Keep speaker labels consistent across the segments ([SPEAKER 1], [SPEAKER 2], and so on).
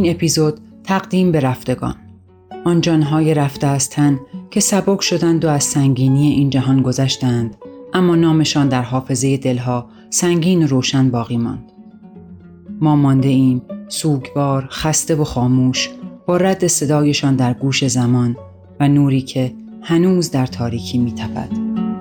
[SPEAKER 1] این اپیزود تقدیم به رفتگان. آن جانهای رفته از تن که سبک شدند و از سنگینی این جهان گذشتند، اما نامشان در حافظه دلها سنگین و روشن باقی ماند. ما مانده ایم سوگوار، خسته و خاموش، با رد صدایشان در گوش زمان و نوری که هنوز در تاریکی می‌تپد.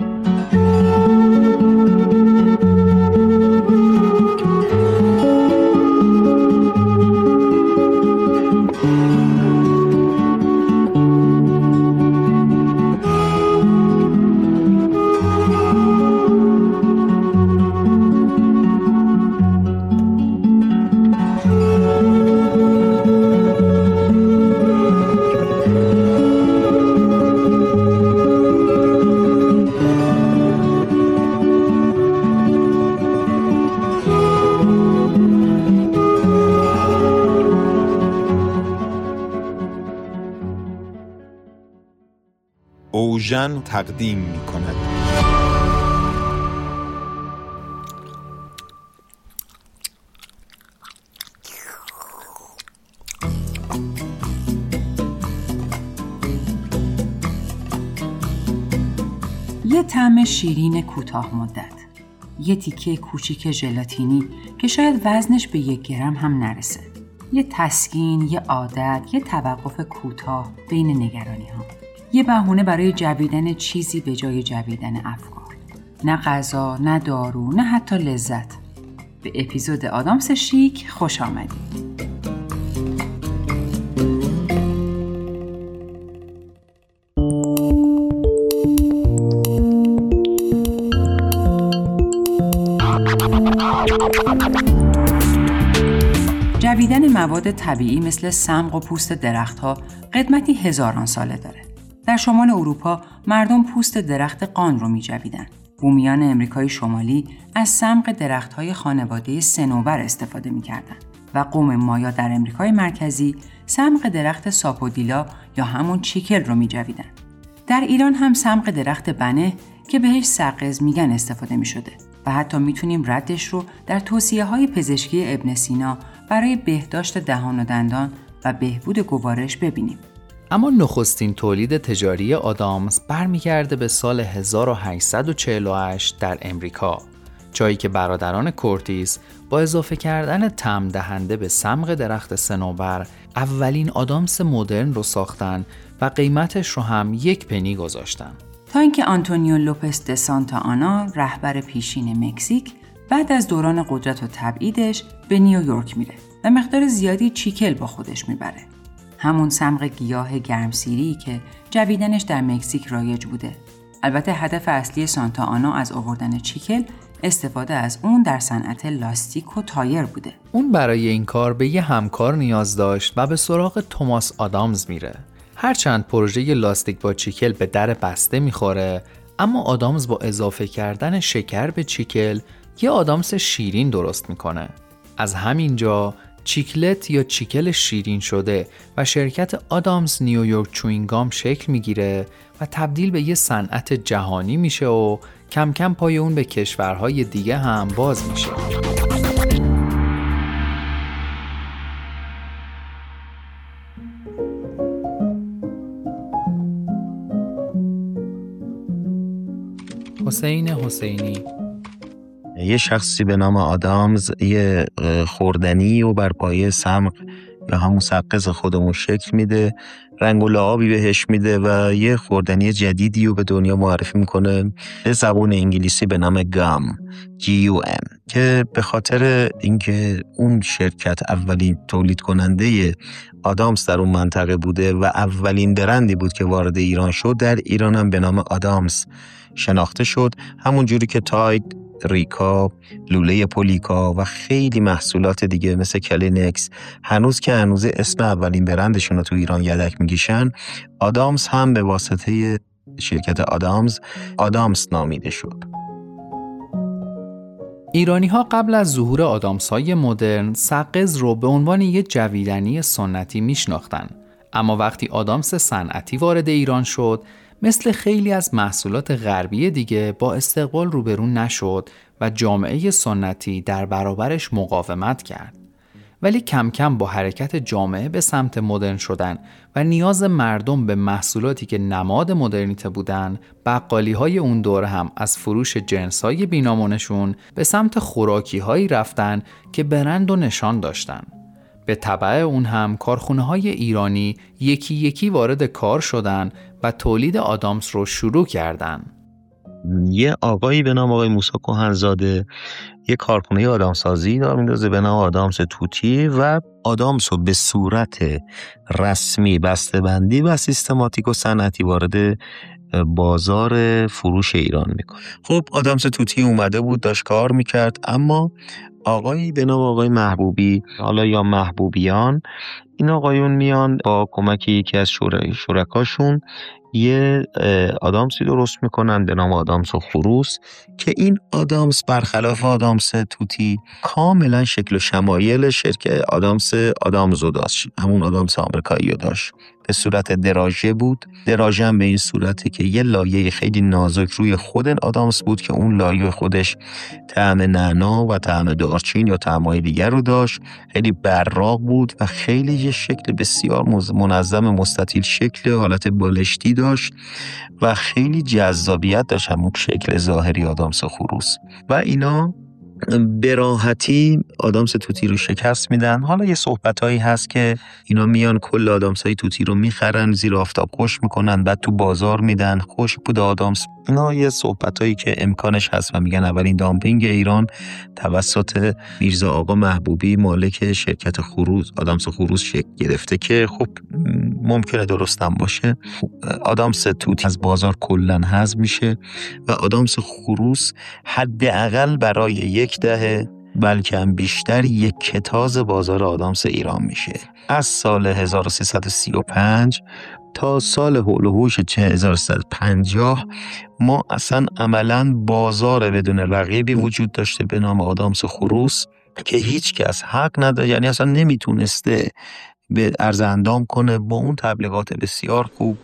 [SPEAKER 2] اوژن تقدیم می کند.
[SPEAKER 1] یه طعم شیرین کوتاه مدت، یه تیکه کوچیک ژلاتینی که شاید وزنش به 1 گرم هم نرسه، یه تسکین، یه عادت، یه توقف کوتاه بین نگرانی ها، یه بهونه برای جویدن چیزی به جای جویدن افکار. نه غذا، نه دارو، نه حتی لذت. به اپیزود آدامس شیک خوش آمدید. جویدن مواد طبیعی مثل صمغ و پوست درختها قدمتی هزاران ساله داره. در شمال اروپا مردم پوست درخت قان رو می‌جویدن. بومیان امریکای شمالی از صمغ درخت‌های خانواده صنوبر استفاده می‌کردن و قوم مایا در امریکای مرکزی صمغ درخت ساپودیلا یا همون چیکل رو می‌جویدن. در ایران هم صمغ درخت بنه که بهش سقز میگن استفاده می‌شده و حتی می‌تونیم ردش رو در توصیه‌های پزشکی ابن سینا برای بهداشت دهان و دندان و بهبود گوارش ببینیم.
[SPEAKER 3] اما نخستین تولید تجاری آدامس برمیگرده به سال 1848 در امریکا، جایی که برادران کورتیس با اضافه کردن طعم دهنده به صمغ درخت صنوبر اولین آدامس مدرن رو ساختن و قیمتش رو هم 1 پنی گذاشتن.
[SPEAKER 1] تا اینکه آنتونیو لوپس د سانتا آنا رهبر پیشین مکزیک بعد از دوران قدرت و تبعیدش به نیویورک میره و مقدار زیادی چیکل با خودش میبره. همون صمغ گیاه گرمسیری که جویدنش در مکزیک رایج بوده. البته هدف اصلی سانتا آنا از آوردن چیکل استفاده از اون در صنعت لاستیک و تایر بوده.
[SPEAKER 3] اون برای این کار به یه همکار نیاز داشت و به سراغ توماس آدامز میره. هرچند پروژه لاستیک با چیکل به در بسته میخوره، اما آدامز با اضافه کردن شکر به چیکل یه آدامس شیرین درست میکنه. از همینجا چیکلت یا چیکل شیرین شده و شرکت آدامز نیویورک چوینگام شکل میگیره و تبدیل به یه صنعت جهانی میشه و کم کم پای اون به کشورهای دیگه هم باز میشه. حسین حسینی
[SPEAKER 4] یه شخصی به نام آدامز یه خوردنی و بر پایه صمغ یا همون سقز خودمون شکل میده، رنگ و لعابی بهش میده و یه خوردنی جدیدی رو به دنیا معرفی میکنه به زبان انگلیسی به نام گام GUM که به خاطر اینکه اون شرکت اولین تولید کننده آدامز در اون منطقه بوده و اولین برندی بود که وارد ایران شد، در ایران هم به نام آدامز شناخته شد. همون جوری که تاید، ریکا، لوله پولیکا و خیلی محصولات دیگه مثل کلینکس هنوز اسم اولین برندشون رو تو ایران یدک میگیشن، آدامز هم به واسطه شرکت آدامز نامیده شد.
[SPEAKER 3] ایرانی‌ها قبل از ظهور آدامس‌های مدرن سقز رو به عنوان یه جویدنی سنتی میشناختن، اما وقتی آدامس صنعتی وارد ایران شد، مثل خیلی از محصولات غربی دیگه با استقبال روبرو نشد و جامعه سنتی در برابرش مقاومت کرد. ولی کم کم با حرکت جامعه به سمت مدرن شدن و نیاز مردم به محصولاتی که نماد مدرنیته بودن، بقالی‌های اون دوره هم از فروش جنس‌های بی‌نامونشون به سمت خوراکی‌هایی رفتن که برند و نشان داشتن. به تبع اون هم کارخونه‌های ایرانی یکی یکی وارد کار شدن و تولید آدامس رو شروع کردن.
[SPEAKER 4] یه آقایی به نام آقای موسی کهنزاده یه کارخونه آدامسازی داره میندازه به نام آدامس توتی و آدامس رو به صورت رسمی بسته‌بندی و سیستماتیک و صنعتی وارد بازار فروش ایران میکنه. خب آدامس توتی اومده بود داشت کار میکرد، اما آقایی به نام آقای محبوبی، حالا یا محبوبیان، این آقایون میان با کمک یکی از شرکاشون یه آدامسی درست میکنن به نام آدامس و خروس که این آدامس برخلاف آدامس توتی کاملا شکل و شمایل شرکت آدامزو داشت، همون آدامس آمریکایی داشت، به صورت دراژه بود. دراژه هم به این صورته که یه لایه خیلی نازک روی خود آدامس بود که اون لایه خودش طعم نعنا و طعم دارچین یا طعم‌های دیگر رو داشت، خیلی براق بود و خیلی یه شکل بسیار منظم مستطیل شکل حالت بالشتی داشت و خیلی جذابیت داشت همون شکل ظاهری آدامس خروس و اینا به راحتی آدامس توتی رو شکست میدن. حالا یه صحبتایی هست که اینا میان کل آدامسای توتی رو میخرن، زیر آفتاب خشک میکنن، بعد تو بازار میدن، خشک بود آدامس. اینا یه صحبتایی که امکانش هست و میگن اولین دامپینگ ایران توسط میرزا آقا محبوبی مالک شرکت خروس آدامس خروس شکل گرفته که خب ممکنه درستم باشه. آدامس توتی از بازار کلن حذف میشه و آدامس خروس حداقل برای یک دهه بلکه هم بیشتر یک کتاز بازار آدامس ایران میشه. از سال 1335 تا سال حول و حوش 1350 ما اصلا عملاً بازار بدون رقیبی وجود داشته به نام آدامس خروس که هیچ کس حق نداره، یعنی اصلا نمیتونسته به عرض اندام کنه با اون تبلیغات بسیار خوب.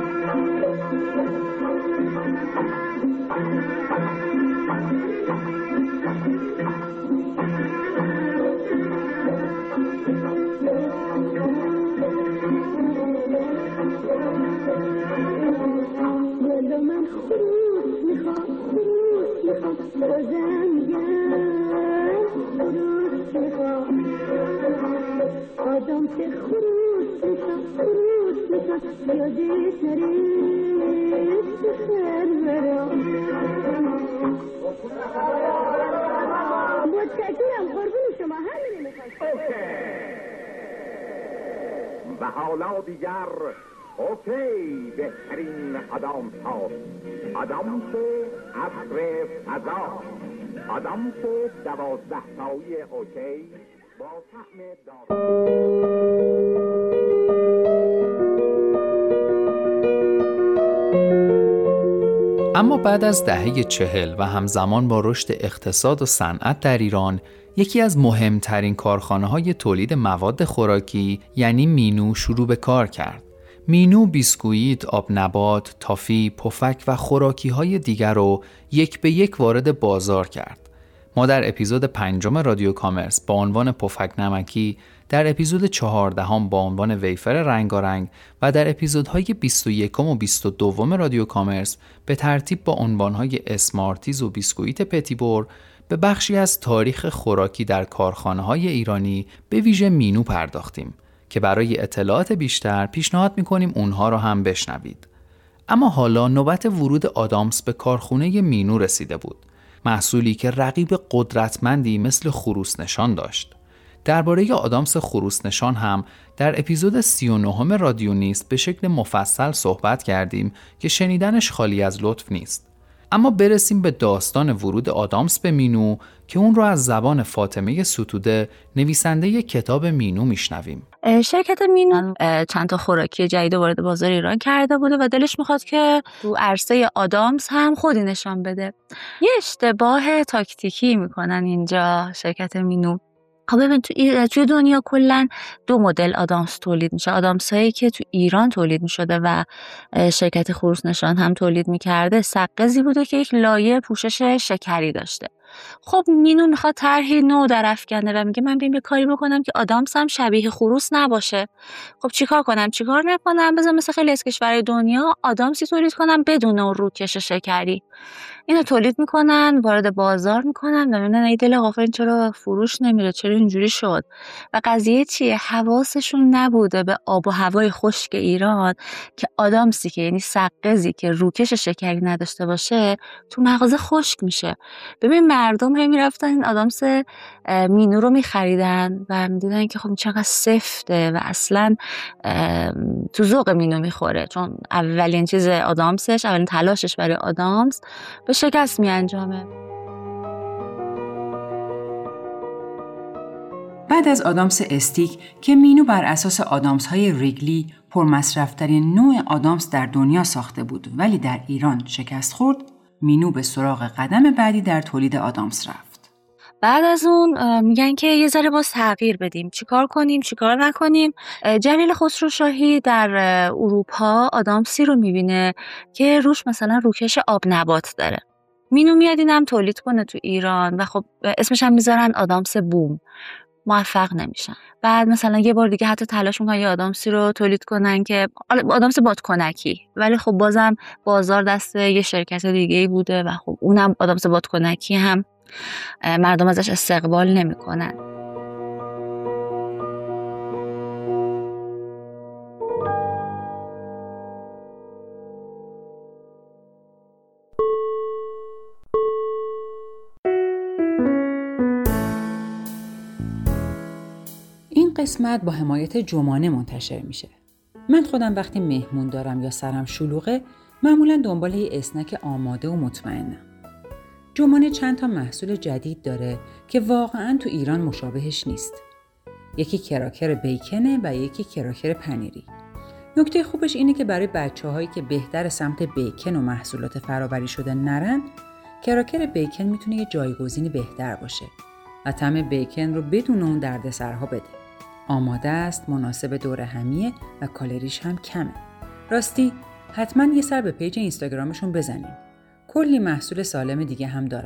[SPEAKER 2] و حالا دیگر اوکی بهترین آدامس ها، آدامس عصر فضا، آدامس 12 تایی اوکی با طعم
[SPEAKER 3] اما بعد از دهه 40 و همزمان با رشد اقتصاد و صنعت در ایران، یکی از مهمترین کارخانه‌های تولید مواد خوراکی یعنی مینو شروع به کار کرد. مینو بیسکویت، آب نبات، تافی، پفک و خوراکی‌های دیگر رو یک به یک وارد بازار کرد. ما در اپیزود 5 رادیو کامرس با عنوان پفک نمکی، در اپیزود 14 با عنوان ویفر رنگارنگ و در اپیزودهای 21 و 22 رادیو کامرس به ترتیب با عنوانهای اسمارتیز و بیسکویت پتیبور به بخشی از تاریخ خوراکی در کارخانه‌های ایرانی به ویژه مینو پرداختیم که برای اطلاعات بیشتر پیشنهاد می‌کنیم اونها رو هم بشنوید. اما حالا نوبت ورود آدامس به کارخونه مینو رسیده بود، محصولی که رقیب قدرتمندی مثل خروس نشان داشت. درباره آدامس خروس نشان هم در اپیزود 39 رادیو نیست به شکل مفصل صحبت کردیم که شنیدنش خالی از لطف نیست. اما برسیم به داستان ورود آدامس به مینو که اون رو از زبان فاطمه ستوده، نویسنده کتاب مینو، میشنویم.
[SPEAKER 5] شرکت مینو چند تا خوراکی جدید وارد بازار ایران کرده بوده و دلش میخواد که تو عرصه آدامس هم خودی نشان بده. یه اشتباه تاکتیکی میکنن اینجا شرکت مینو. خب ببین توی دنیا کلا 2 مدل آدامس تولید میشه. آدامس هایی که تو ایران تولید میشده و شرکت خروس نشان هم تولید میکرده سقزی بوده که یک لایه پوشش شکری داشته. خب مینو میخواد طرحی نو درافکنه و میگه من بیام یه کاری بکنم که آدامس هم شبیه خروس نباشه. خب چیکار کنم؟ چیکار نکنم؟ بذار مثل خیلی از کشورهای دنیا آدامسی تولید کنم بدون اون روکش شکری. اینو تولید میکنن، وارد بازار میکنن و میبینن ای دل آقا این چرا فروش نمیره، چرا اینجوری شد. و قضیه چیه؟ حواسشون نبوده به آب و هوای خشک ایران که آدامسی که یعنی سقزی که روکش شکری نداشته باشه تو مغازه خشک میشه. ببین مردم هم میرفتن این آدامس مینو رو میخریدن و میدیدن که خب چقدر سفته و اصلا تو ذوق مینو میخوره، چون اولین چیز آدامسش، اولین تلاشش برای آدامس به شکست می انجامه.
[SPEAKER 1] بعد از آدامس استیک که مینو بر اساس آدامس‌های ریگلی پرمصرف‌ترین نوع آدامس در دنیا ساخته بود ولی در ایران شکست خورد، مینو به سراغ قدم بعدی در تولید آدامس رفت.
[SPEAKER 5] بعد از اون میگن که یه ذره باز تغییر بدیم، چیکار کنیم چیکار نکنیم. جلیل خسروشاهی در اروپا آدامسی رو میبینه که روش مثلا روکش آب نبات داره. مینو میاد اینم تولید کنه تو ایران و خب اسمش هم میذارن آدامس بوم. موفق نمیشن. بعد مثلا یه بار دیگه حتی تلاش میکنن یه آدامسی رو تولید کنن که آدامس بادکنکی، ولی خب بازم بازار دست یه شرکت دیگه‌ای بوده و خب اونم آدامس بادکنکی هم مردم ازش استقبال نمیکنن.
[SPEAKER 1] این قسمت با حمایت جمانه منتشر میشه. من خودم وقتی مهمون دارم یا سرم شلوغه معمولا دنبال یه اسنک آماده و مطمئنم. جمانه چند تا محصول جدید داره که واقعاً تو ایران مشابهش نیست. یکی کراکر بیکنه و یکی کراکر پنیری. نکته خوبش اینه که برای بچه‌هایی که بهتر سمت بیکن و محصولات فرآوری شده نرن، کراکر بیکن میتونه یه جایگزینی بهتر باشه و طعم بیکن رو بدون اون دردسرها بده. آماده است، مناسب دور همیه و کالریش هم کمه. راستی حتما یه سر به پیج اینستاگرامشون بزنین. کلی محصول سالم دیگه هم دارن.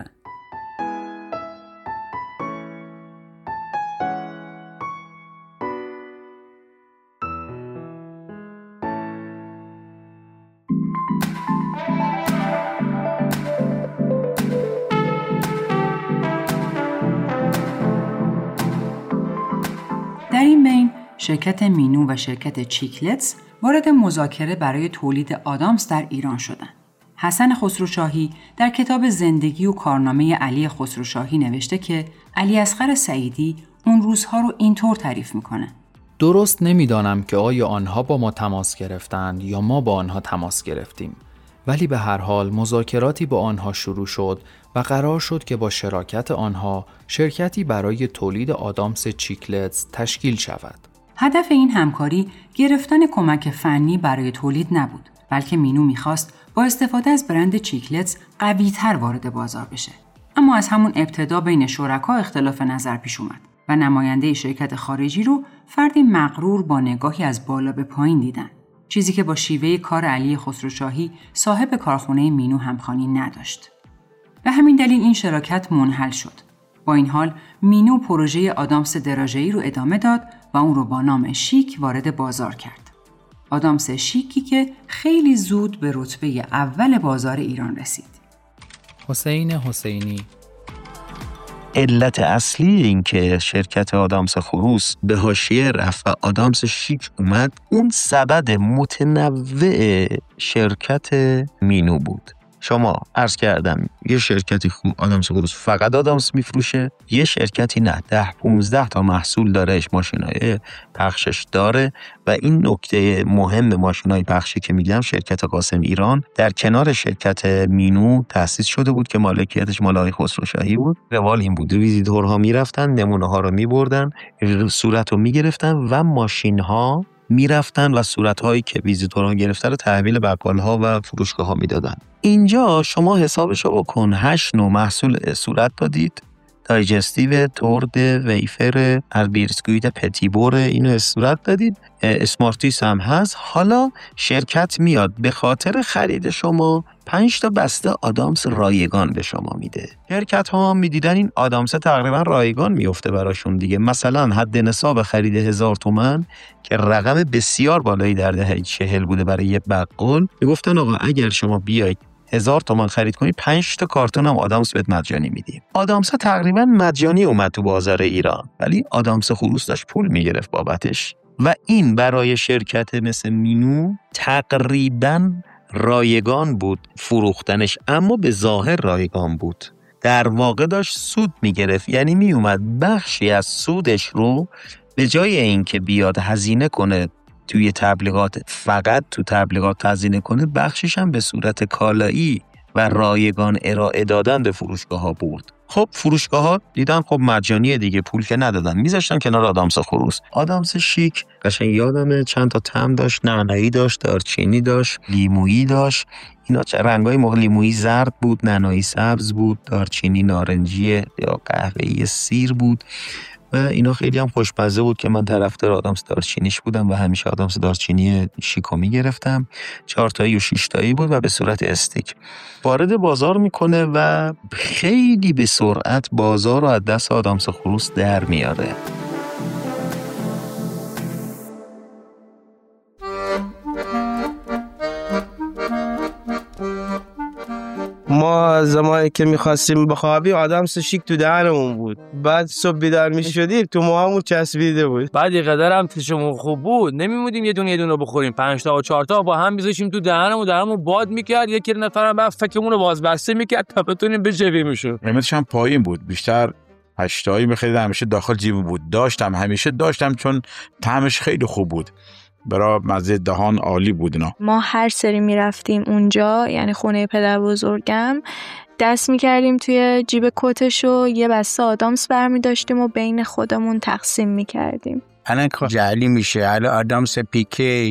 [SPEAKER 1] در این بین شرکت مینو و شرکت چیکلتس وارد مذاکره برای تولید آدامس در ایران شدند. حسن خسروشاهی در کتاب زندگی و کارنامه علی خسروشاهی نوشته که علی اصغر سعیدی اون روزها رو اینطور تعریف میکنه:
[SPEAKER 3] درست نمیدانم که آیا آنها با ما تماس گرفتند یا ما با آنها تماس گرفتیم، ولی به هر حال مذاکراتی با آنها شروع شد و قرار شد که با شراکت آنها شرکتی برای تولید آدامس چیکلتس تشکیل شود.
[SPEAKER 1] هدف این همکاری گرفتن کمک فنی برای تولید نبود، بلکه مینو میخواست با استفاده از برند چیکلتس قوی‌تر وارد بازار بشه. اما از همون ابتدا بین شرکا اختلاف نظر پیش اومد و نماینده شرکت خارجی رو فردی مغرور با نگاهی از بالا به پایین دیدن، چیزی که با شیوه کار علی خسروشاهی صاحب کارخونه مینو همخوانی نداشت. به همین دلیل این شراکت منحل شد. با این حال مینو پروژه آدامس دراژه‌ای رو ادامه داد و اون رو با نام شیک وارد بازار کرد. آدامس شیکی که خیلی زود به رتبه اول بازار ایران رسید.
[SPEAKER 3] حسین حسینی:
[SPEAKER 4] علت اصلی این که شرکت آدامس خروس به حاشیه رفت و آدامس شیک اومد، اون سبد متنوع شرکت مینو بود. شما عرض کردم یه شرکتی خوب آدامس خروس فقط آدامس میفروشه، یه شرکتی نه 10-15 تا محصول دارهش، ماشینای پخشش داره. و این نکته مهم ماشینای پخشی که میگم، شرکت قاسم ایران در کنار شرکت مینو تأسیس شده بود که مالکیتش مال آقای خسروشاهی بود. روال این بود ویزیتورها میرفتن، نمونه ها رو میبردن، صورت رو میگرفتن و ماشین ها میرفتن و صورت‌هایی که ویزیتورها گرفته رو تحویل بقال‌ها و فروشگاه‌ها میدادن. اینجا شما حسابشو بکن، 8 نوع محصول صورت دادید، دایجستیو، تورد، ویفر، از بیسکویت پتیبور اینو صورت دادید. اسمارتیس هم هست. حالا شرکت میاد به خاطر خرید شما 5 تا بسته آدامس رایگان به شما میده. شرکت ها میدیدن این آدامس تقریبا رایگان میفته براشون دیگه. مثلا حد نصاب خرید 1000 تومان که رقم بسیار بالایی در دهه 40 بوده برای یه بقال، میگفتن آقا اگر شما بیاید 1000 تومان خرید کنی 5 تا کارتون هم آدامس بهت مجانی میدیم. آدامس تقریبا مجانی اومد تو بازار ایران، ولی آدامس خروس داشت پول میگرفت بابتش و این برای شرکت مثل مینو تقریبا رایگان بود فروختنش، اما به ظاهر رایگان بود، در واقع داشت سود میگرفت. یعنی میومد بخشی از سودش رو به جای اینکه بیاد هزینه کنه توی تبلیغات، فقط تو تبلیغات هزینه کنه، بخشش هم به صورت کالایی و رایگان ارائه دادن به فروشگاه ها برد. خب فروشگاه ها دیدن خب مجانیه دیگه، پول که ندادن، میذاشتن کنار آدامس خروس. آدامس شیک قشنگ یادمه چند تا طعم داشت، نعنایی داشت، دارچینی داشت، لیمویی داشت. اینا رنگای لیمویی زرد بود، نعنایی سبز بود، دارچینی نارنجی یا قهوه‌ای سیر بود و اینا خیلی هم خوشمزه بود که من طرفدار آدامس دارچینیش بودم و همیشه آدامس دارچینی شیکو میگرفتم. 4 تایی و 6 تایی بود و به صورت استیک وارد بازار میکنه و خیلی به سرعت بازار رو از دست آدامس خروس در میاره.
[SPEAKER 6] ما زمانی که میخواستیم بخوابیم آدامس شیک تو دهنمون بود، بعد صبح بیدار میشدیم تو موهامون چسبیده بود.
[SPEAKER 7] بعد یه قدر هم تشمون خوب بود نمیمودیم یه دونه بخوریم، 5 تا و 4 تا با هم میذاشیم تو دهنمون باد میکرد، یکی نفرم بعد فکمون رو باز بسته میکرد تا بتونیم بجویمشون.
[SPEAKER 8] قیمتش هم پایین بود، بیشتر 8 تایی می‌خریدم، همیشه داخل جیب بود. همیشه داشتم چون طعمش خیلی خوب بود، برای مزه دهان عالی بود اینا.
[SPEAKER 9] ما هر سری میرفتیم اونجا، یعنی خونه پدر بزرگم، دست میکردیم توی جیب کتشو یه بسته آدامس برمی داشتیم و بین خودمون تقسیم میکردیم.
[SPEAKER 10] الان که جعلی میشه، الان آدامس پیکی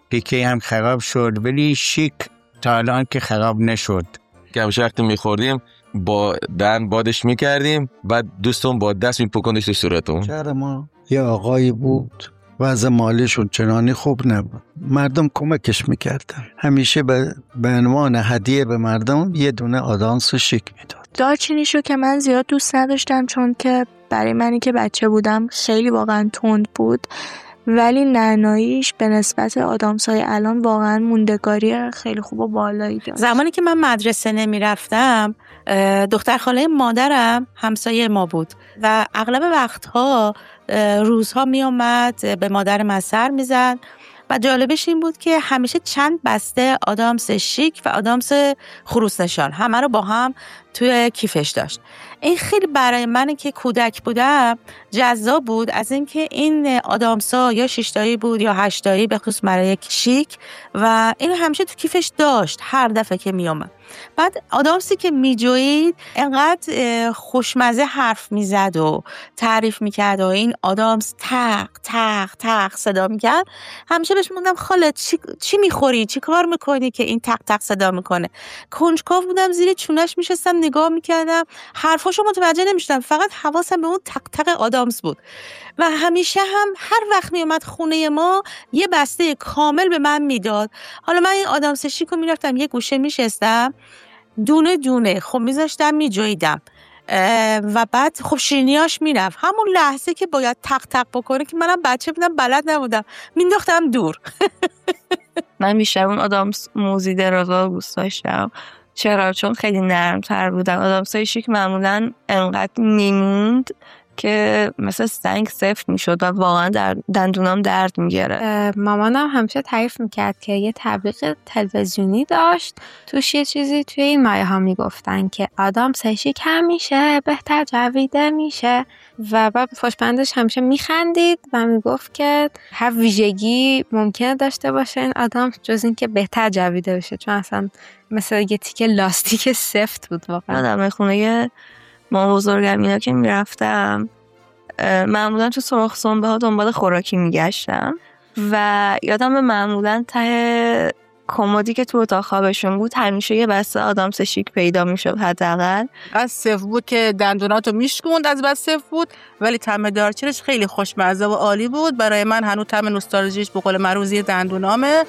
[SPEAKER 10] هم خراب شد ولی شیک تا الان که خراب نشد.
[SPEAKER 11] که همیشه وقتی میخوردیم با دهن بادش میکردیم، بعد دوستون با دست میپکندش تو صورتون.
[SPEAKER 12] شهر ما یه آقایی بود وضع مالیشون چنانی خوب نبود، مردم کمکش میکردن، همیشه به عنوان هدیه به مردم یه دونه آدامس شیک میداد.
[SPEAKER 9] دارچینیشو که من زیاد دوست نداشتم چون که برای منی که بچه بودم خیلی واقعا تند بود، ولی نعناییش به نسبت آدامس‌های الان واقعا موندگاری خیلی خوب و بالایی داشت.
[SPEAKER 13] زمانی که من مدرسه نمیرفتم، دختر خاله مادرم همسایه ما بود و اغلب وقتها روزها می اومد به مادر من سر میزد و جالبش این بود که همیشه چند بسته آدامس شیک و آدامس خروس نشان همه رو با هم توی کیفش داشت. این خیلی برای من که کودک بودم جذاب بود، از اینکه این آدامسا یا 6 تایی بود یا 8 تایی به خصوص برای شیک و این همیشه تو کیفش داشت هر دفعه که می اومد. بعد آدامسی که میجوید انقدر خوشمزه حرف میزد و تعریف میکرد و این آدامس تق تق تق صدا میکرد. همیشه بهش موندم خاله چی میخوری؟ چی کار میکنی که این تق تق صدا میکنه؟ کنجکاو بودم، زیر چونش میشستم نگاه میکردم، حرفاشو متوجه نمیشدم، فقط حواسم به اون تق تق آدامس بود. و همیشه هم هر وقت میومد خونه ما یه بسته کامل به من میداد. حالا من این آدامس شیکو میرفتم یه گوشه میشستم، دونه دونه خب میذاشتم میجویدم و بعد خب شیرینیاش میرفت. همون لحظه که باید تق تق بکنه که منم بچه بودم بلد نبودم، مینداختم دور.
[SPEAKER 5] من بیشتر اون آدامس موزی درازا دوست داشتم. چرا؟ چون خیلی نرم تر بودن. آدامسای شیک معمولا انقدر میموند که مثل سنگ سفت میشد و واقعا در دندونام درد میگیره.
[SPEAKER 14] مامانم همیشه تعریف میکرد که یه تبلیغ تلویزیونی داشت، توش یه چیزی توی این مایه ها میگفتن که آدامس شیک همیشه بهتر جویده میشه و بعد پشتبندش همیشه میخندید و میگفت که هر ویژگی ممکنه داشته باشه این آدامس جز این که بهتر جویده بشه، چون اصلا مثل یه تیکه لاستیک سفت بود واقعا.
[SPEAKER 5] آدم خونه ما بزرگم اینا که میرفتم معمولا تو سراغ سنبه ها دنبال خوراکی میگشتم و یادم معمولا ته
[SPEAKER 9] کمدی که تو اتاق خوابشون بود همیشه یه بسته آدامس شیک پیدا میشد حداقل.
[SPEAKER 13] از صفر بود که دندوناتو میشکوند، از بس صفر بود، ولی طعم دارچینش خیلی خوشمزه و عالی بود. برای من هنوز طعم نوستالژیش به قول معروف دندونامه.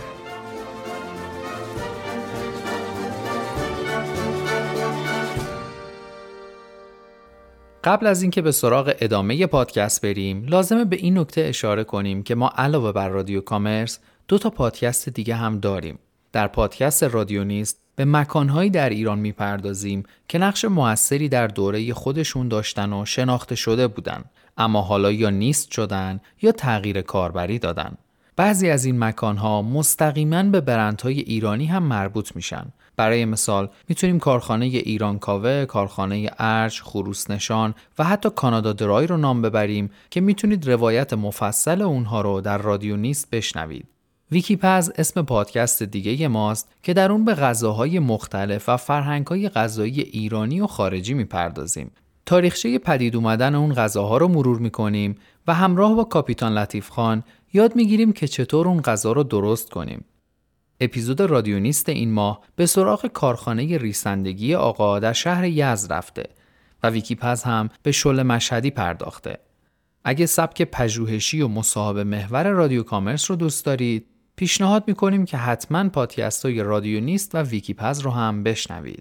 [SPEAKER 3] قبل از اینکه به سراغ ادامه پادکست بریم، لازمه به این نکته اشاره کنیم که ما علاوه بر رادیو کامرس 2 پادکست دیگه هم داریم. در پادکست رادیو نیست به مکانهایی در ایران میپردازیم که نقش موثری در دوره خودشون داشتن و شناخته شده بودن، اما حالا یا نیست شدن یا تغییر کاربری دادن. بعضی از این مکانها مستقیما به برندهای ایرانی هم مربوط میشن. برای مثال میتونیم کارخانه ایران کاوه، کارخانه ارج، خروس نشان و حتی کانادا درای رو نام ببریم که میتونید روایت مفصل اونها رو در رادیو نیست بشنوید. ویکیپز اسم پادکست دیگه ماست که در اون به غذاهای مختلف و فرهنگ‌های غذایی ایرانی و خارجی میپردازیم. تاریخچه پدید اومدن اون غذاها رو مرور میکنیم و همراه با کاپیتان لطیف خان یاد میگیریم که چطور اون غذا رو درست کنیم. اپیزود رادیو نیست این ماه به سراغ کارخانه ریسندگی آقا در شهر یزد رفته و ویکیپز هم به شل مشهدی پرداخته. اگه سبک پژوهشی و مصاحبه محور رادیو کامرس رو دوست دارید، پیشنهاد میکنیم که حتما پادکست‌های رادیو نیست و ویکیپز رو هم بشنوید.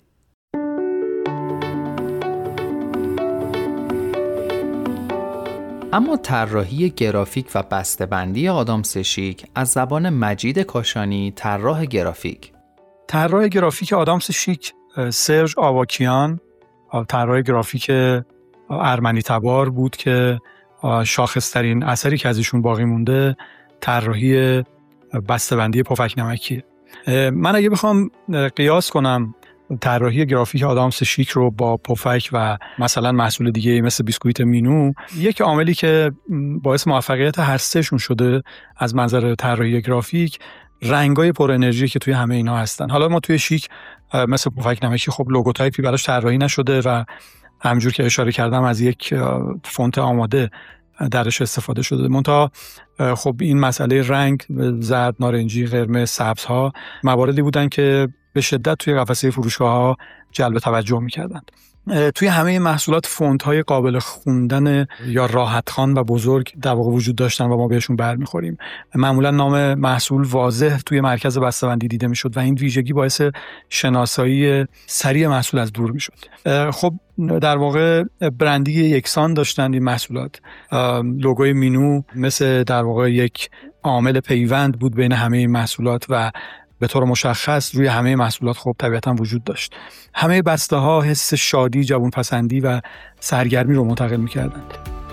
[SPEAKER 3] اما طراحی گرافیک و بسته‌بندی آدامس شیک از زبان مجید کاشانی، طراح گرافیک.
[SPEAKER 15] طراح گرافیک آدامس شیک سرژ آواکیان، طراح گرافیک ارمنی تبار بود که شاخص‌ترین اثری که ازشون باقی مونده طراحی بسته‌بندی پفک نمکیه. من اگه بخوام قیاس کنم طراحی گرافیک آدامس شیک رو با پفک و مثلا محصول دیگه مثل بیسکویت مینو، یک عاملی که باعث موفقیت هر سهشون شده از منظر طراحی گرافیک، رنگای پر انرژی که توی همه اینا هستن. حالا ما توی شیک مثل پفک نمکی خب لوگوتایپی براش طراحی نشده و همونجور که اشاره کردم از یک فونت آماده درش استفاده شده. منتها خب این مسئله رنگ، زرد، نارنجی، قرمز، سبزها مواردی بودن که به شدت توی قفسه فروشگاه‌ها جلب توجه می‌کردن. توی همه محصولات فونت‌های قابل خوندن یا راحت خوان و بزرگ در واقع وجود داشتن و ما بهشون برمی‌خوریم. معمولا نام محصول واضح توی مرکز بسته‌بندی دیده می‌شد و این ویژگی باعث شناسایی سریع محصول از دور می‌شد. خب در واقع برندی یکسان داشتن این محصولات. لوگوی مینو مثل در واقع یک عامل پیوند بود بین همه این محصولات و به طور مشخص روی همه محصولات خب طبیعتاً وجود داشت. همه بسته ها حس شادی، جوان پسندی و سرگرمی رو منتقل می‌کردند.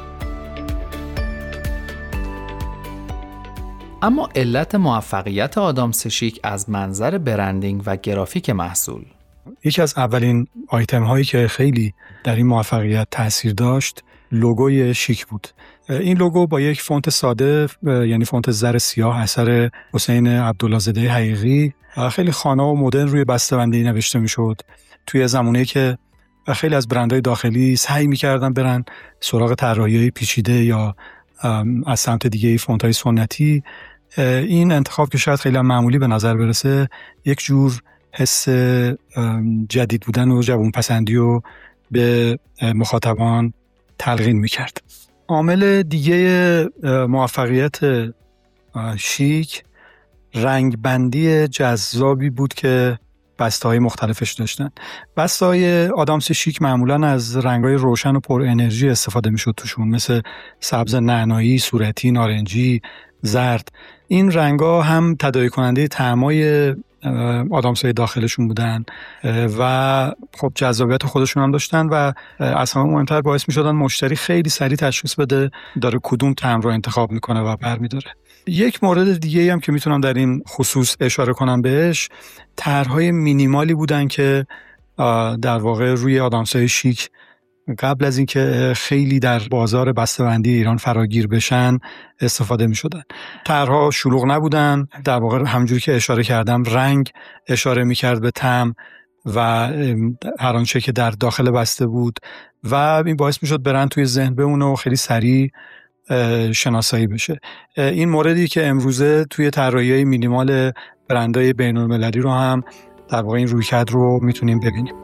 [SPEAKER 3] اما علت موفقیت آدامس شیک از منظر برندینگ و گرافیک محصول،
[SPEAKER 15] یکی از اولین آیتم هایی که خیلی در این موفقیت تاثیر داشت لوگوی شیک بود. این لوگو با یک فونت ساده، یعنی فونت زر سیاه اثر حسین عبدالله‌زاده حقیقی، خیلی خانه و مدرن روی بسته‌بندی نوشته میشد. توی زمانه‌ای که خیلی از برندهای داخلی سعی می‌کردن برن سراغ طراحی‌های پیچیده یا از سمت دیگه فونت‌های سنتی، این انتخاب که شاید خیلی معمولی به نظر برسه، یک جور حس جدید بودن و جوان پسندی رو به مخاطبان تلقین می‌کرد. عامل دیگه موفقیت شیک رنگبندی جذابی بود که بسته‌های مختلفش داشتن. بسته‌های آدامس شیک معمولاً از رنگ‌های روشن و پر انرژی استفاده می‌شد توشون، مثل سبز نعنایی، صورتی، نارنجی، زرد. این رنگ‌ها هم تداعی کننده طعمای آدامس‌های داخلشون بودن و خب جذابیت خودشون هم داشتن و از همه مهمتر باعث می‌شدن مشتری خیلی سریع تشخیص بده داره کدوم طعم رو انتخاب میکنه و برمی‌داره. یک مورد دیگه هم که میتونم در این خصوص اشاره کنم بهش، طرح‌های مینیمالی بودن که در واقع روی آدامس‌های شیک قبل از اینکه خیلی در بازار بسته‌بندی ایران فراگیر بشن استفاده می‌شدن. طرح‌ها شلوغ نبودن، در واقع همونجوری که اشاره کردم رنگ اشاره می‌کرد به طعم و هر آنچه که در داخل بسته بود و این باعث می‌شد برند توی ذهن بمونه و خیلی سریع شناسایی بشه. این موردی که امروزه توی طراحی‌های مینیمال برندهای بین‌المللی رو هم در واقع این رویکرد رو میتونیم ببینیم.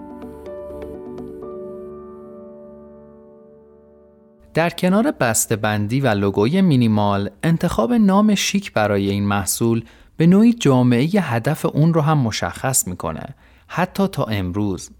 [SPEAKER 3] در کنار بسته‌بندی و لوگوی مینیمال، انتخاب نام شیک برای این محصول به نوعی جامعه هدف اون رو هم مشخص میکنه، حتی تا امروز.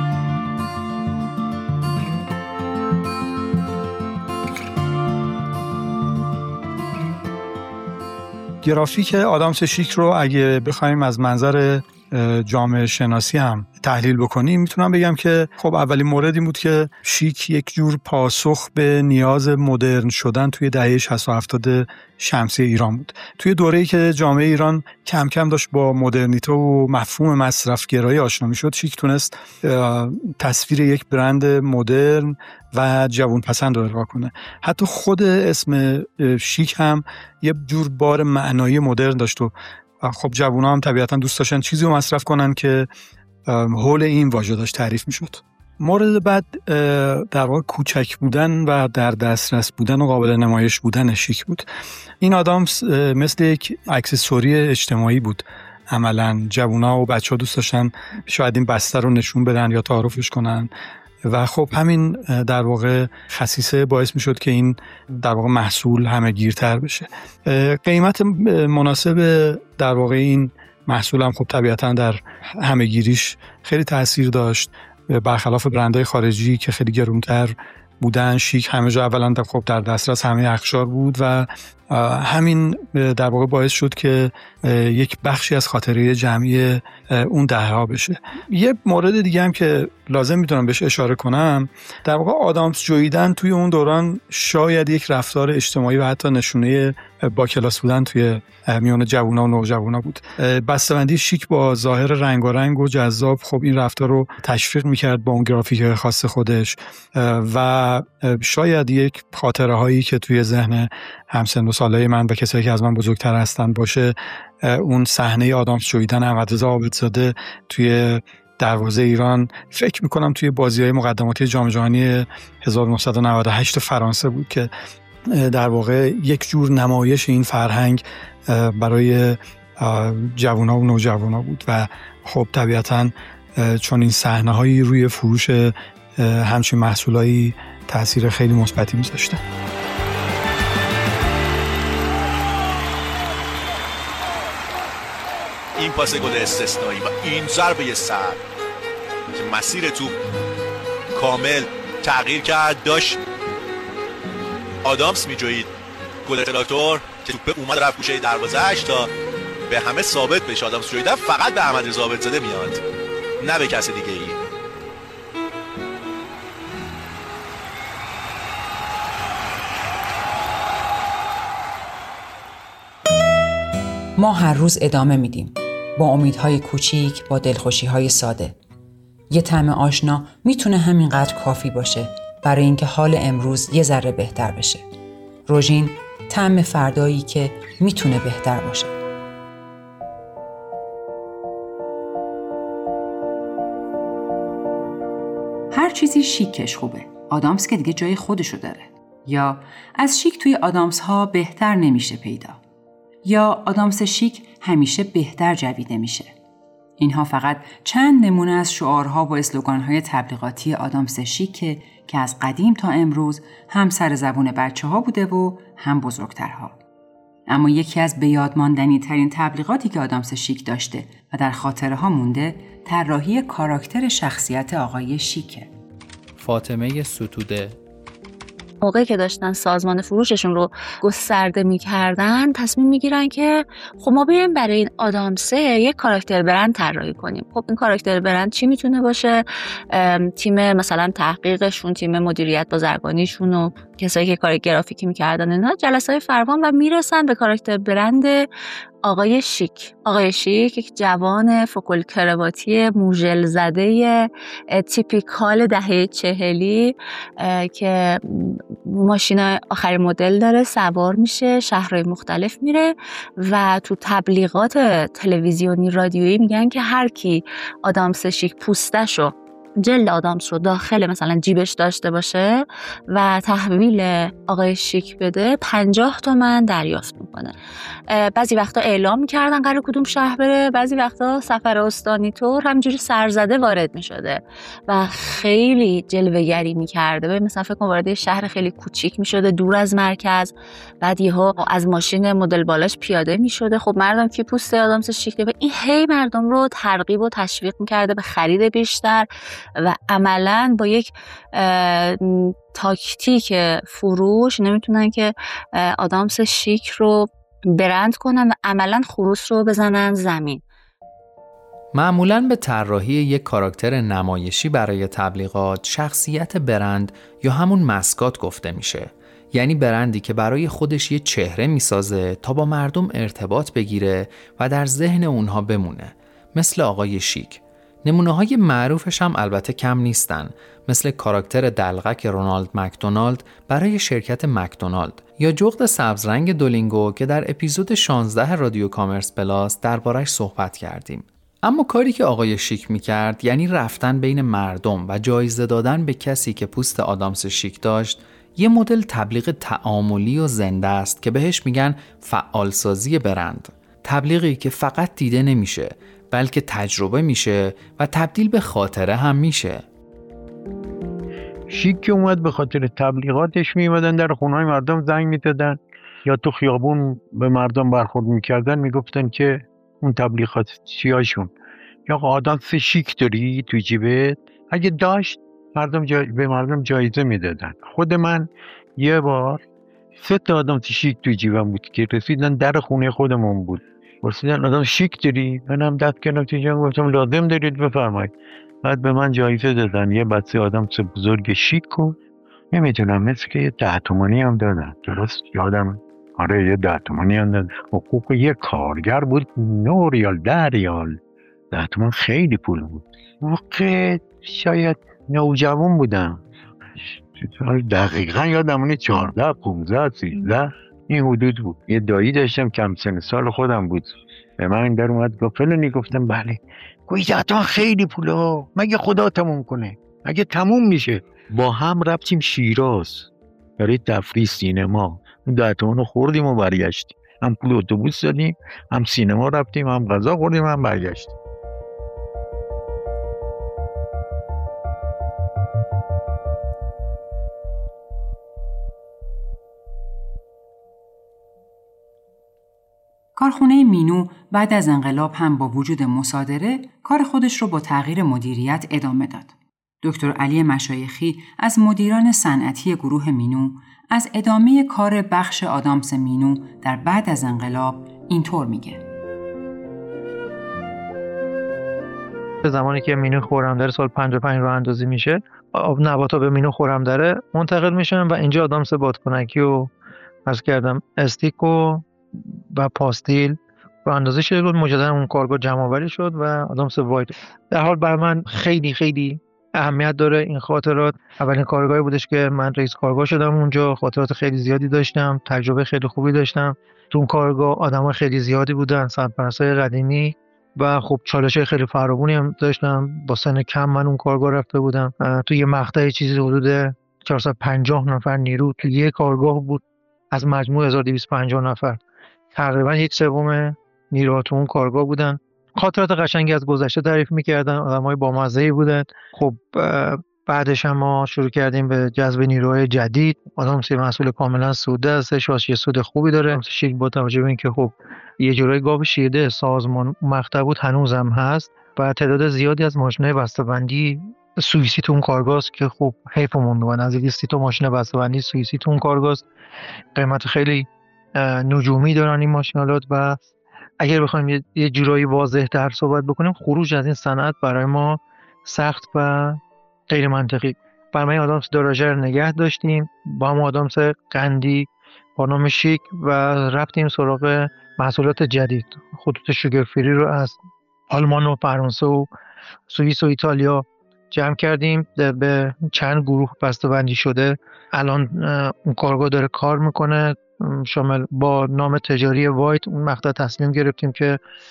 [SPEAKER 15] گرافیک آدامس شیک رو اگه بخوایم از منظر جامعه شناسی هم تحلیل بکنیم، میتونم بگم که خب اولین مورد این بود که شیک یک جور پاسخ به نیاز مدرن شدن توی دهه 60 و 70 شمسی ایران بود. توی دوره‌ای که جامعه ایران کم کم داشت با مدرنیته و مفهوم مصرفگرایی آشنا میشد، شیک تونست تصویر یک برند مدرن و جوانپسند رو ارائه کنه. حتی خود اسم شیک هم یه جور بار معنایی مدرن داشت و خب جوونا هم طبیعتا دوست داشتن چیزی رو مصرف کنن که حول این واژه داشت تعریف میشد. مورد بعد در واقع کوچک بودن و در دسترس بودن و قابل نمایش بودن شیک بود. این آدامس مثل یک اکسسوری اجتماعی بود. عملاً جوونا و بچه‌ها دوست داشتن شاید این بسته رو نشون بدن یا تعارفش کنن و خب همین در واقع خصیصه باعث می شد که این در واقع محصول همه گیرتر بشه. قیمت مناسب در واقع این محصول هم خب طبیعتا در همه گیریش خیلی تأثیر داشت، برخلاف برندهای خارجی که خیلی گرونتر بودن. شیک همه جا اولا خب در دسترس همه اقشار بود و همین در واقع باعث شد که یک بخشی از خاطره جمعی اون دهه‌ها بشه. یه مورد دیگه هم که لازم میتونم بهش اشاره کنم، در واقع آدامس جویدن توی اون دوران شاید یک رفتار اجتماعی و حتی نشونه با کلاس بودن توی میان جوونا و نوجوانا بود. بسته‌بندی شیک با ظاهر رنگارنگ و جذاب خب این رفتار رو تشویق میکرد با اون گرافیک خاص خودش و شاید یک خاطره هایی که توی ذهن همسن و سالای من و کسایی که از من بزرگتر هستن باشه، اون صحنه آدامس جویدن احمدرضا عابدزاده توی دروازه ایران، فکر میکنم توی بازی‌های مقدماتی جام جهانی 1998 فرانسه بود که در واقع یک جور نمایش این فرهنگ برای جوونا و نوجوانا بود و خب طبیعتاً چون این صحنه‌هایی روی فروش همچین محصولایی تأثیر خیلی مثبتی می‌ذاشتن.
[SPEAKER 16] این پاس گل استثنایی و این ضربه سر که مسیر توپ کامل تغییر کرد، داشت آدامس میجوید گل تراکتور که توپ اومد رفت گوشه دروازه‌اش تا به همه ثابت بشه آدامس جویدن فقط به احمدرضا عابدزاده میاد، نه به کس دیگه ای.
[SPEAKER 1] ما هر روز ادامه میدیم با امیدهای کوچیک، با دلخوشیهای ساده. یه طعم آشنا میتونه همینقدر کافی باشه برای اینکه حال امروز یه ذره بهتر بشه. روژین، طعم فردایی که میتونه بهتر باشه. هر چیزی شیکش خوبه. آدامس که دیگه جای خودشو داره. یا از شیک توی آدامس ها بهتر نمیشه پیدا. یا آدامس شیک همیشه بهتر جویده میشه. اینها فقط چند نمونه از شعارها و اسلوگان‌های تبلیغاتی آدامس شیک که از قدیم تا امروز هم سر زبون بچه‌ها بوده و هم بزرگترها. اما یکی از بیادماندنی ترین تبلیغاتی که آدامس شیک داشته و در خاطره ها مونده، طراحی کاراکتر شخصیت آقای شیکه.
[SPEAKER 3] فاطمه ستوده.
[SPEAKER 5] موقعی که داشتن سازمان فروششون رو گسترده می‌کردن، تصمیم می‌گیرن که خب ما بریم برای این آدامسه یک کاراکتر برند طراحی کنیم. خب این کاراکتر برند چی میتونه باشه؟ تیم مثلا تحقیقشون، تیم مدیریت بازرگانیشون و کسایی که کار گرافیکی می‌کردن اینا جلسه‌های فراوان و میرسن به کاراکتر برند آقای شیک. آقای شیک یک جوان فوکل کرواتی موژل زده تیپیکال دهه 40 که ماشین آخرین مدل داره، سوار میشه، شهرهای مختلف میره و تو تبلیغات تلویزیونی رادیویی میگن که هر کی آدامس شیک پوستشو جلد آدامس رو داخل مثلا جیبش داشته باشه و تحویل آقای شیک بده 50 تومن دریافت میکنه. بعضی وقتا اعلام میکردن قرار کدوم شهر بره، بعضی وقتا سفر استانی طور همجوری سرزده وارد میشده و خیلی جلوه‌گری میکرده. مثلا فکر کنم وارد شهر خیلی کوچیک میشده دور از مرکز، بعد یهو از ماشین مدل بالاش پیاده میشده. خب مردم که پوست آدامس شیک به این هی مردم رو ترغیب و تشویق میکرده به خرید بیشتر و عملاً با یک تاکتیک فروش نمیتونن که آدامس شیک رو برند کنن و عملاً خروس رو بزنن زمین.
[SPEAKER 3] معمولاً به طراحی یک کاراکتر نمایشی برای تبلیغات شخصیت برند یا همون مسکات گفته میشه. یعنی برندی که برای خودش یه چهره میسازه تا با مردم ارتباط بگیره و در ذهن اونها بمونه. مثل آقای شیک. نمونه‌های معروفش هم البته کم نیستن، مثل کاراکتر دلغک رونالد مکدونالد برای شرکت مکدونالد یا جغد سبزرنگ دولینگو که در اپیزود 16 رادیو کامرس پلاس دربارش صحبت کردیم. اما کاری که آقای شیک میکرد یعنی رفتن بین مردم و جایزه دادن به کسی که پوست آدامس شیک داشت، یه مدل تبلیغ تعاملی و زنده است که بهش میگن فعالسازی برند. تبلیغی که فقط دیده نمیشه بلکه تجربه میشه و تبدیل به خاطره هم میشه.
[SPEAKER 12] شیک که اومد به خاطر تبلیغاتش میومدن در خونه‌های مردم زنگ میدادن یا تو خیابون به مردم برخورد میکردن، میگفتن که اون تبلیغات چیاشون یا آدامس شیک داری تو جیبت؟ اگه داشت به مردم جایزه میدادن. خود من یه بار 3 آدامس شیک تو جیبم بود که رسیدن در خونه خودمون بود، پرسیدن آدم شیک داری؟ منم دست کردم تو جیبم گفتم لازم دارید بفرمایید. بعد به من جایزه دادن، یه بسته آدامس بزرگ شیک و نمیدونم مثل که یه 10 تومانی هم دادن. درست یادم آره یه 10 تومانی هم دادن. حقوق یه کارگر بود 9 ریال 10 ریال. 10 تومان خیلی پول بود. موقع شاید نوجوان بودم، دقیقا یادم 14 15 13 این حدود بود. یه دایی داشتم کم سن سال خودم بود، به من در اومد گفت فلانی، گفتم بله. گویی حتما خیلی پوله، مگه خدا تموم کنه؟ اگه تموم میشه با هم رفتیم شیراز برای تفریح سینما، 10 تومن خوردیم و برگشتیم. هم پول اتوبوس دادیم، هم سینما رفتیم، هم غذا خوردیم، هم برگشتیم.
[SPEAKER 1] کارخونه مینو بعد از انقلاب هم با وجود مصادره کار خودش رو با تغییر مدیریت ادامه داد. دکتر علی مشایخی از مدیران صنعتی گروه مینو از ادامه کار بخش آدامس مینو در بعد از انقلاب اینطور میگه:
[SPEAKER 17] به زمانی که مینو خرمدره سال 55 راه اندازی میشه، آب نباتا به مینو خرمدره منتقل میشن و اینجا آدامس بادکنکی و عرض کردم استیک و پاستیل راه اندازی شد. مجددا اون کارگاه جمع آوری شد و آدامس وایت. در حال برای من خیلی خیلی اهمیت داره این خاطرات. اولین کارگاهی بودش که من رئیس کارگاه شدم اونجا. خاطرات خیلی زیادی داشتم، تجربه خیلی خوبی داشتم. تو اون کارگاه آدمای خیلی زیادی بودن، صنعت‌پرستای قدیمی و خب چالش‌های خیلی فراوانی هم داشتم. با سن کم من اون کارگاه رفته بودم. تو یه مقطع چیزی حدود 450 نفر نیرو تو یه کارگاه بود از مجموع 1250 نفر. تقریبا 1/3 نیروها تو اون کارگاه بودن. خاطرات قشنگی از گذشته تعریف می‌کردن، آدمای بامزه‌ای بودن. خب بعدش هم ما شروع کردیم به جذب نیروهای جدید. آدامس مسئول کاملا سوده است، یه سود خوبی داره. شیک با توجه به اینکه خب یه جورای گاو شیرده سازمان مقطع بود هنوزم هست و تعداد زیادی از ماشین‌های بسته‌بندی سوئیسی تو اون کارگاه است که خب حیفمون بود. نزدیک 30 تا ماشین بسته‌بندی سوئیسی تو اون کارگاه است. قیمت خیلی نجومی دارن این ماشینالات و اگر بخوایم یه جورایی واضح تر صحبت بکنیم، خروج از این صنعت برای ما سخت و غیر منطقی. برای آدامس دراژر نگه داشتیم با هم آدامس قندی با نام شیک و رفتیم سراغ محصولات جدید. خطوط شوگر فری رو از آلمان و فرانسه و سوئیس و ایتالیا جمع کردیم، به چند گروه بسته‌بندی شده. الان اون کارگاه داره کار میکنه، شامل با نام تجاری وایت. اون مقطع تصمیم گرفتیم که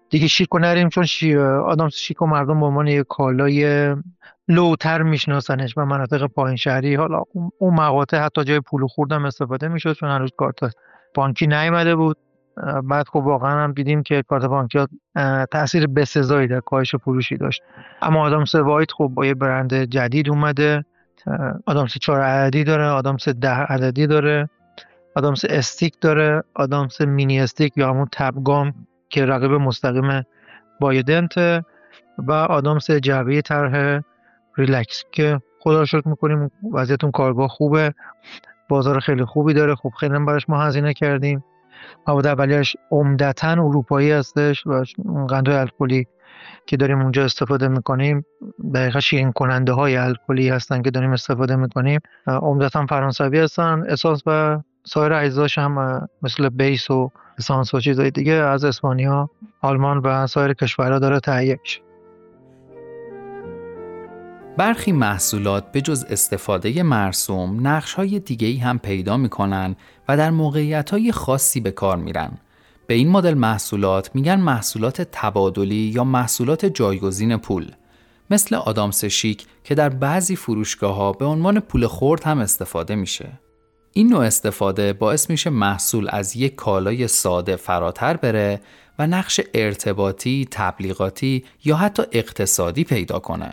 [SPEAKER 17] دیگه شیک رو نریم، چون آدامس شیک و مردم به عنوان یک کالای لوتر میشناسنش و مناطق پایین شهری. حالا اون مقاطع حتی جای پول خوردم استفاده میشد، چون هنوز کارت بانکی نیامده بود. بعد خب واقعا هم دیدیم که کارت بانکی تاثیر بسزایی در کاهش فروشی داشت. اما آدامس وایت خب با یه برند جدید اومده. آدامس 4 عددی داره، آدامس 10 عددی داره، آدامس استیک داره، آدامس مینی استیک یا همون تبگام که رقیب مستقیم بایدنت، و آدامس جعبه طرح ریلکس که خدا رو شکر میکنیم وضعیت اون کارگاه خوبه، بازار خیلی خوبی داره. خب خیلی هم براش ما هزینه کردیم. مواد اولیه‌اش عمدتاً اروپایی هستش و قندهای الکلی که داریم اونجا استفاده میکنیم دقیقاً شیرین کننده های الکلی هستن که داریم استفاده میکنیم، عمدتاً فرانسوی هستن. اسانس و سایر اجزاش هم مثل بیس و اسانس و چیزای دیگه از اسپانیا، آلمان و سایر کشورها داره تهیه میشه.
[SPEAKER 3] برخی محصولات به جز استفاده مرسوم نقش‌های دیگه‌ای هم پیدا می‌کنن و در موقعیت‌های خاصی به کار میرن. به این مدل محصولات میگن محصولات تبادلی یا محصولات جایگزین پول، مثل آدامس شیک که در بعضی فروشگاه‌ها به عنوان پول خرد هم استفاده میشه. این نوع استفاده باعث میشه محصول از یک کالای ساده فراتر بره و نقش ارتباطی، تبلیغاتی یا حتی اقتصادی پیدا کنه.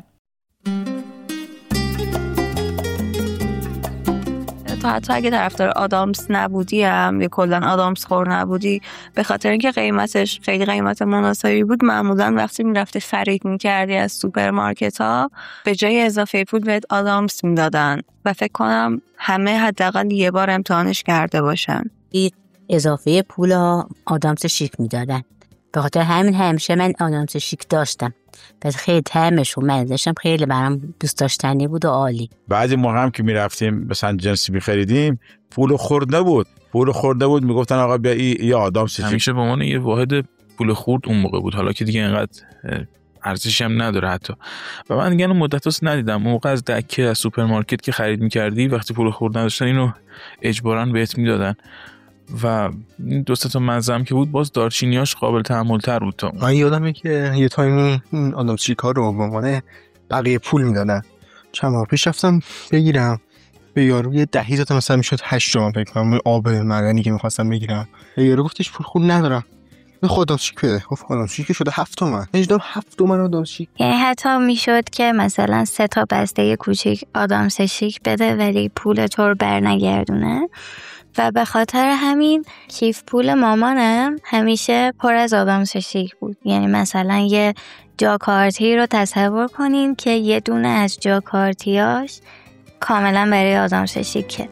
[SPEAKER 5] حتی اگه طرفدار آدامس نبودی هم یا کلا آدامس خور نبودی، به خاطر اینکه قیمتش خیلی قیمت مناسبی بود، معمولا وقتی میرفتی خرید میکردی از سوپرمارکت ها به جای اضافه پول بهت آدامس میدادن و فکر کنم همه حداقل یه بار امتحانش کرده باشن.
[SPEAKER 18] این اضافه پول ها آدامس شیک میدادن، به خاطر همین همیشه من آدامس شیک داشتم. پس خیلی طعمش و مزه‌ش هم خیلی برام دوست داشتنی بود و عالی.
[SPEAKER 8] بعضی موقع هم که میرفتیم مثلا جنسی می‌خریدیم پول خرد نبود، میگفتن آقا بیا یه آدامس شیک.
[SPEAKER 19] همیشه به عنوان یه واحد پول خرد اون موقع بود، حالا که دیگه اینقدر ارزشی هم نداره حتی. و من دیگه اون مدتاست ندیدم. اون موقع از دکه از سوپرمارکت که خرید می‌کردی وقتی پول خرد نداشتن اینو اجباراً بهت میدادن و این دو سه تا مزه که بود باز دارچینیاش قابل تحمل تر بود. تا
[SPEAKER 20] من یادمه که یه تایمی این آدامس شیک‌ها رو به عنوان بقیه پول میدادن. چند ماه پیش رفتم بگیرم، به یارو یه 10 تا مثلا میشد 8 تومن فکر کنم آب معدنی که می‌خواستم بگیرم. یارو گفتش پول خود ندارم. به خودم شیک بده. گفت آدامس شیک شده 7 تومن. اجدام 7 تومن آدامس شیک.
[SPEAKER 14] یعنی حتی میشد که مثلا 3 تا بسته کوچیک آدامس شیک بده ولی پول تو رو برنگردونه. و به خاطر همین کیف پول مامانم همیشه پر از آدامس شیک بود. یعنی مثلا یه جاکارتی رو تصور کنین که یه دونه از جاکارتیاش کاملا برای آدامس شیکه.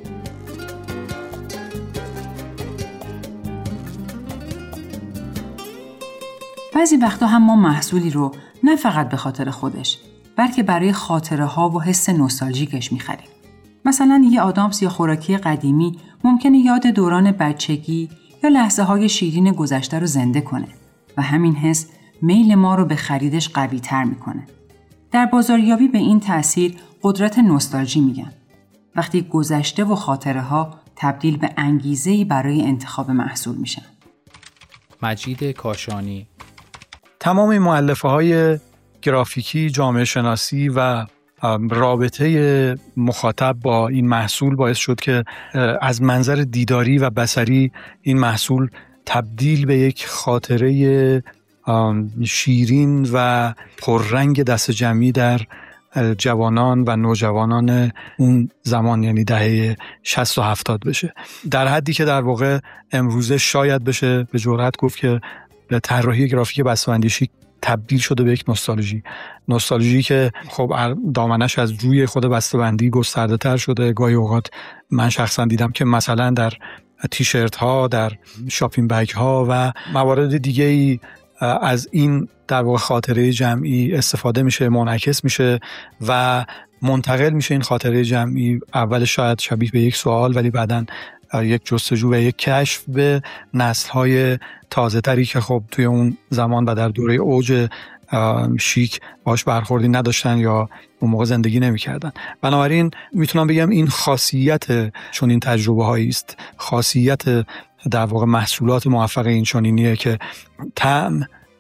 [SPEAKER 1] بعضی وقتا هم ما محصولی رو نه فقط به خاطر خودش بلکه برای خاطره ها و حس نوستالژیکش می‌خریم. مثلا یه آدامس یا خوراکی قدیمی ممکنه یاد دوران بچگی یا لحظه‌های شیرین گذشته رو زنده کنه و همین حس میل ما رو به خریدش قوی‌تر میکنه. در بازاریابی به این تأثیر قدرت نوستالژی میگن. وقتی گذشته و خاطره ها تبدیل به انگیزه‌ای برای انتخاب محصول میشن.
[SPEAKER 3] مجید کاشانی.
[SPEAKER 15] تمام این مؤلفه‌های گرافیکی، جامعه شناسی و رابطه مخاطب با این محصول باعث شد که از منظر دیداری و بصری این محصول تبدیل به یک خاطره شیرین و پررنگ دست جمعی در جوانان و نوجوانان اون زمان، یعنی دهه 60 و 70 بشه، در حدی که در واقع امروزه شاید بشه به جرئت گفت که طراحی گرافیک بسته‌بندی شیک تبدیل شده به یک نوستالژی که خب دامنش از روی خود بسته‌بندی گسترده تر شده. گاهی اوقات من شخصا دیدم که مثلا در تیشرت ها، در شاپینگ بگ ها و موارد دیگه‌ای از این در واقع خاطره جمعی استفاده میشه، منعکس میشه و منتقل میشه. این خاطره جمعی اول شاید شبیه به یک سوال ولی بعداً یک جستجو و یک کشف به نسل‌های تازه‌تری که خب توی اون زمان و در دوره اوج شیک باش برخوردی نداشتن یا اون موقع زندگی نمی‌کردن. بنابراین میتونم بگم این خاصیت چون این تجربه‌هایی است، خاصیت در واقع محصولات موفق این چنینیه که طعم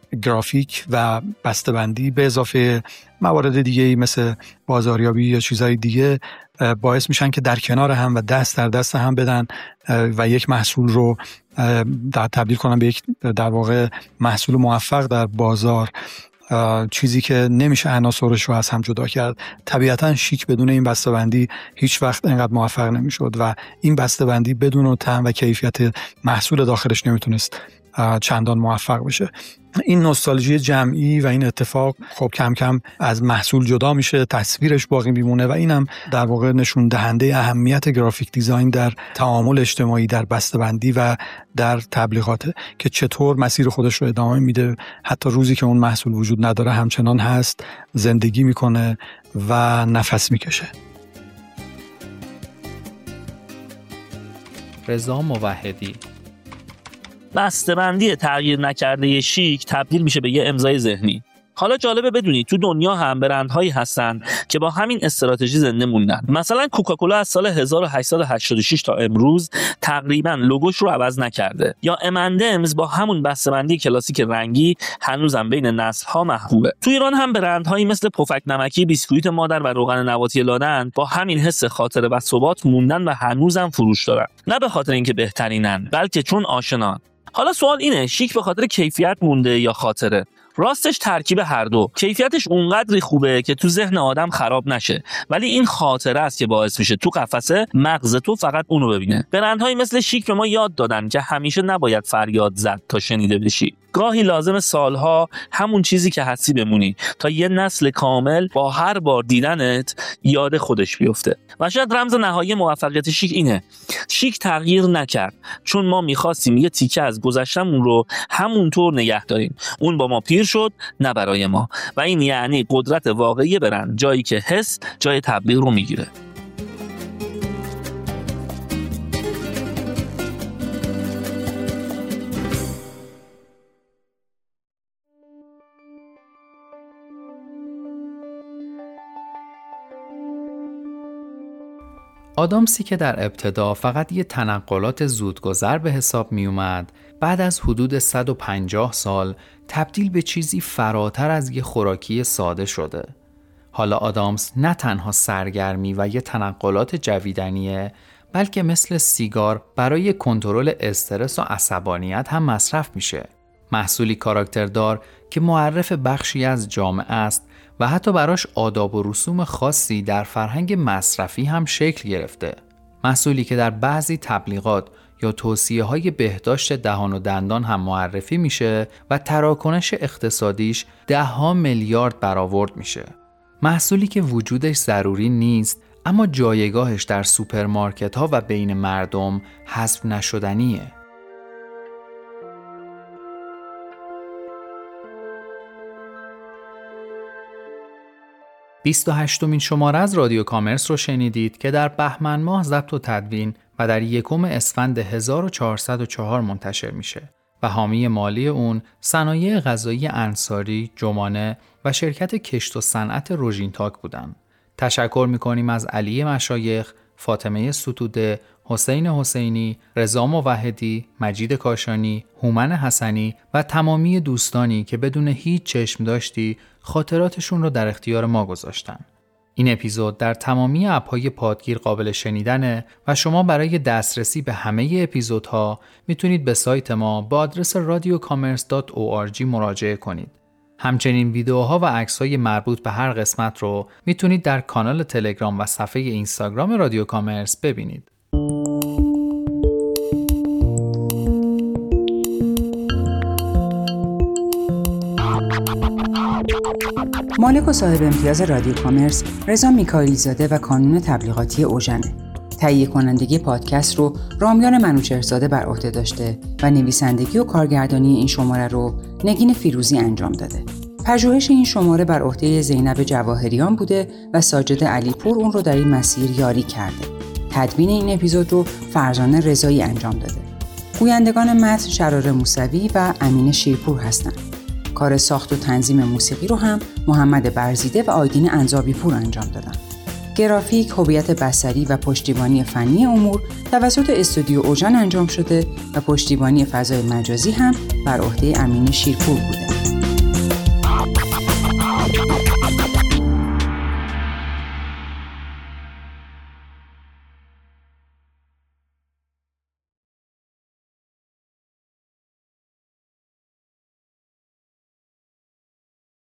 [SPEAKER 15] گرافیک و بسته‌بندی به اضافه موارد دیگه مثل بازاریابی یا چیزهای دیگه باعث میشن که در کنار هم و دست در دست هم بدن و یک محصول رو تبدیل کنن به یک در واقع محصول موفق در بازار، چیزی که نمیشه عناصرش رو از هم جدا کرد. طبیعتا شیک بدون این بسته‌بندی هیچ وقت اینقدر موفق نمیشد و این بسته‌بندی بدون طعم و کیفیت محصول داخلش نمیتونست چندان موفق بشه. این نوستالژی جمعی و این اتفاق خب کم کم از محصول جدا میشه، تصویرش باقی میمونه و اینم در واقع نشون دهنده اهمیت گرافیک دیزاین در تعامل اجتماعی، در بسته‌بندی و در تبلیغات که چطور مسیر خودش رو ادامه میده حتی روزی که اون محصول وجود نداره همچنان هست، زندگی میکنه و نفس میکشه.
[SPEAKER 3] رضا موحدی:
[SPEAKER 21] بسته‌بندی تغییر نکرده شیک تبدیل میشه به یه امضای ذهنی. حالا جالبه بدونید تو دنیا هم برندهایی هستن که با همین استراتژی زنده موندن. مثلا کوکاکولا از سال 1886 تا امروز تقریبا لوگوش رو عوض نکرده، یا M&M's با همون بسته‌بندی کلاسیک رنگی هنوزم بین نسل‌ها محبوبه. تو ایران هم برندهایی مثل پفک نمکی، بیسکویت مادر و روغن نباتی لادن با همین حس خاطره و ثبات موندن و هنوزم فروش دارن. نه به خاطر اینکه بهترینن، بلکه چون آشنان. حالا سوال اینه، شیک به خاطر کیفیت مونده یا خاطره؟ راستش ترکیب هر دو. کیفیتش اونقدری خوبه که تو ذهن آدم خراب نشه، ولی این خاطره است که باعث میشه تو قفسه مغز تو فقط اونو ببینه. برندهایی مثل شیک به ما یاد دادن که همیشه نباید فریاد زد تا شنیده بشی. گاهی لازم سالها همون چیزی که هستی بمونی تا یه نسل کامل با هر بار دیدنت یاد خودش بیفته. و شاید رمز نهایی موفقیت شیک اینه: شیک تغییر نکرد چون ما میخواستیم یه تیکه از گذشتمون رو همونطور نگه داریم. اون با ما پیر شد، نه برای ما. و این یعنی قدرت واقعی برند، جایی که حس جای تبلیغ رو میگیره.
[SPEAKER 3] آدامسی که در ابتدا فقط یه تنقلات زودگذر به حساب می اومد، بعد از حدود 150 سال تبدیل به چیزی فراتر از یه خوراکی ساده شده. حالا آدامس نه تنها سرگرمی و یه تنقلات جویدنیه، بلکه مثل سیگار برای کنترل استرس و عصبانیت هم مصرف میشه. محصولی کاراکتردار که معرف بخشی از جامعه است و حتی براش آداب و رسوم خاصی در فرهنگ مصرفی هم شکل گرفته. محصولی که در بعضی تبلیغات یا توصیه‌های بهداشت دهان و دندان هم معرفی میشه و تراکنش اقتصادیش 10 میلیارد برآورد میشه. محصولی که وجودش ضروری نیست، اما جایگاهش در سوپرمارکت‌ها و بین مردم حذف نشدنیه. 28مین شماره از رادیو کامرس رو شنیدید که در بهمن ماه ضبط و تدوین و در 1 اسفند 1404 منتشر میشه و حامی مالی اون صنایع غذایی انصاری، جمانه و شرکت کشت و صنعت روژینتاک بودن. تشکر میکنیم از علی مشایخ، فاطمه ستوده، حسین حسینی، رضا موحدی، مجید کاشانی، هومن حسنی و تمامی دوستانی که بدون هیچ چشم داشتی خاطراتشون رو در اختیار ما گذاشتن. این اپیزود در تمامی اپ‌های پادگیر قابل شنیدنه و شما برای دسترسی به همه اپیزودها میتونید به سایت ما با آدرس radiocommerce.org مراجعه کنید. همچنین ویدیوها و عکس‌های مربوط به هر قسمت رو میتونید در کانال تلگرام و صفحه اینستاگرام رادیو کامرس ببینید.
[SPEAKER 1] مالک و صاحب امتیاز رادیو کامرس رضا میکائیلی زاده و کانون تبلیغاتی اوژنه. تهیه کنندگی پادکست رو رامیان منوچهرزاده بر عهده داشته و نویسندگی و کارگردانی این شماره رو نگین فیروزی انجام داده. پژوهش این شماره بر عهده زینب جواهریان بوده و ساجد علیپور اون رو در این مسیر یاری کرده. تدوین این اپیزود رو فرزانه رضایی انجام داده. گویندگان متن شرار موسوی و امین شیرپور هستند. کار ساخت و تنظیم موسیقی رو هم محمد برزیده و آیدین انزابی پور انجام دادن. گرافیک، هویت بصری و پشتیبانی فنی امور توسط استودیو اوژن انجام شده و پشتیبانی فضای مجازی هم بر عهده امین شیرپور بوده.